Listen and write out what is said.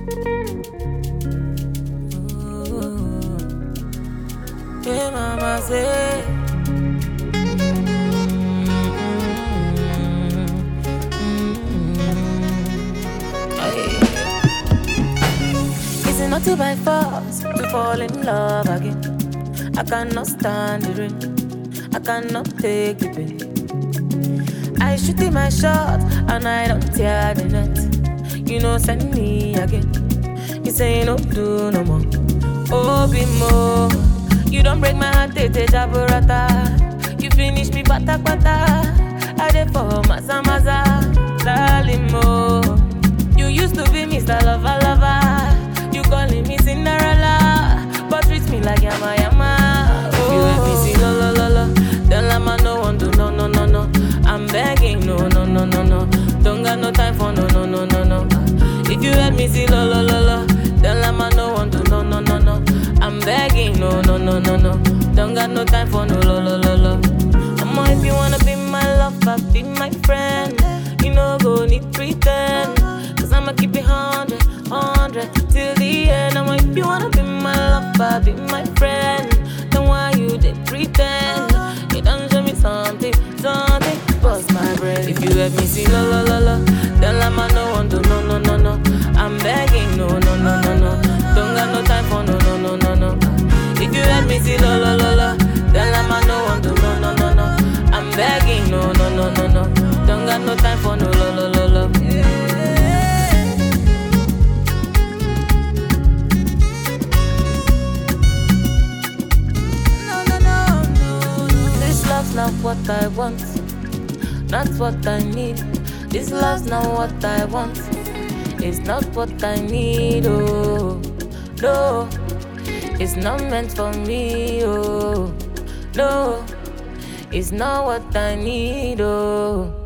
Hey, mama say. Is it not to by force to fall in love again? I cannot stand the rain, I cannot take the pain. I shoot in my shot and I don't tear the net. You know, send me again. You say you don't do no more. Oh, be more. You don't break my heart, tete jaburata. You finish me bata bata. I dey for maza maza, lalimo. You used to be Mr. Lover Lover. You calling me Cinderella, but treat me like yama yama. Oh. You let me see lo lo lo lo. Then lama no one do no no no no. I'm begging no no no no no. Don't got no time for no no no no no. If you let me see lo lo lo lo, then lama no one do no no no no. I'm begging no no no no no. Don't got no time for no lo lo lo lo. Mama, if you wanna be my lover, be my friend. You know go need pretend, 'cause I'ma keep it 100 till the end. Mama, if you wanna be my lover, be my friend. Then why you dey pretend? You done show me something, something. Bust my brain. If you let me see lo lo lo lo, then lama no one do no no no no. I'm begging no no no no no. Don't got no time for no no no no no. If you let me see lo lo lo lo, then lama no one do no no no no. I'm begging no no no no no. Don't got no time for no lo lo lo lo. This love's not what I want, not what I need. This love's not what I want, it's not what I need. Oh no, it's not meant for me. Oh no, it's not what I need. Oh.